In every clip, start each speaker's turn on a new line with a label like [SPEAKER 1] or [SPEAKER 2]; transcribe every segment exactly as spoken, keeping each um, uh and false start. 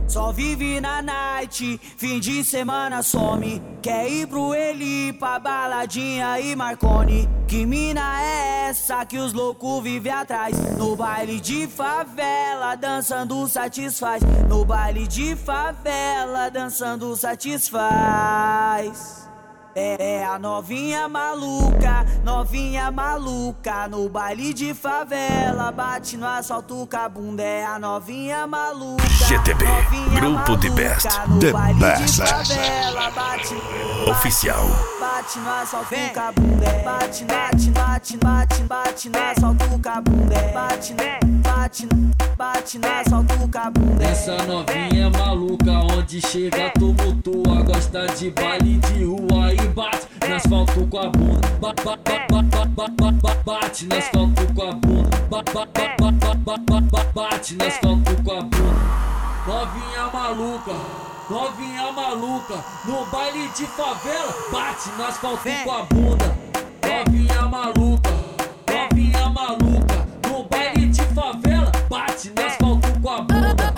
[SPEAKER 1] Só vive na night, fim de semana some. Quer ir pro Eli, pra baladinha e Marconi. Que mina é essa que os loucos vivem atrás? No baile de favela, dançando satisfaz. No baile de favela, dançando satisfaz. É, é a novinha maluca, novinha maluca. No baile de favela, bate no asfalto com a bunda. É a novinha maluca,
[SPEAKER 2] G T B,
[SPEAKER 1] novinha
[SPEAKER 2] Grupo
[SPEAKER 1] maluca.
[SPEAKER 2] de Best,
[SPEAKER 1] no
[SPEAKER 2] The
[SPEAKER 1] baile
[SPEAKER 2] Best.
[SPEAKER 1] de favela, bate,
[SPEAKER 2] Oficial.
[SPEAKER 1] Bate no asfalto com a bunda. Bate, bate, bate, bate, bate no asfalto com a bunda. Bate, bate, bate no asfalto com a bunda.
[SPEAKER 3] Essa novinha maluca, onde chega tumultua. Gosta de baile de rua e bate no asfalto com a bunda. Ba, ba, ba, ba, ba, ba, ba, bate no asfalto com a bunda. Ba, ba, ba, ba, ba, ba, ba, bate no asfalto com a bunda. Novinha maluca, novinha maluca. No baile de favela, bate no asfalto com a bunda. Novinha maluca, novinha maluca. No baile de favela, bate no asfalto com a bunda.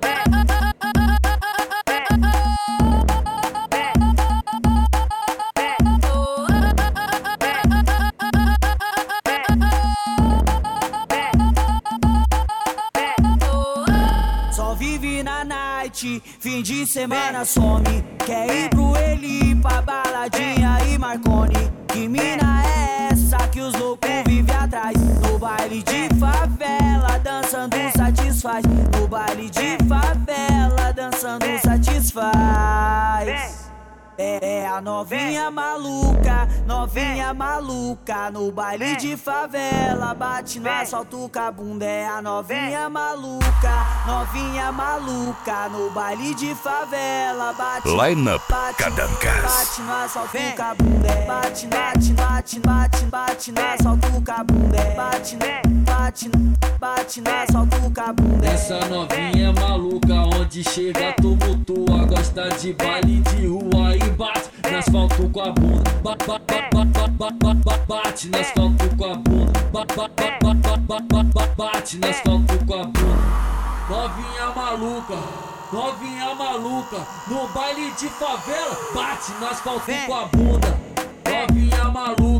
[SPEAKER 1] Só vive na night, fim de semana some. Quer ir pro Eli, pra baladinha e Marconi. Que mina é essa que os loucos vivem atrás? No baile de favela, dançando satisfaz. No baile de favela, dançando satisfaz. É, é a novinha maluca, novinha maluca. No baile de favela, bate no asfalto com a bunda. É a novinha maluca, novinha maluca. No baile de favela, bate,
[SPEAKER 2] Line-up
[SPEAKER 1] bate,
[SPEAKER 2] Cadankas.
[SPEAKER 1] bate no asfalto com a bunda. Bate, bate, bate, bate, bate no asfalto com a bunda. Bate, bate, bate no asfalto com a bunda.
[SPEAKER 3] Essa novinha maluca, onde chega tumultua. Gosta de baile de rua e bate no asfalto com a bunda. Ba, ba, ba, ba, ba, ba, ba, bate no asfalto com a bunda. Ba, ba, ba, ba, ba, ba, ba, bate no asfalto com a bunda. Novinha maluca, novinha maluca. No baile de favela, bate no asfalto com a bunda. Novinha maluca.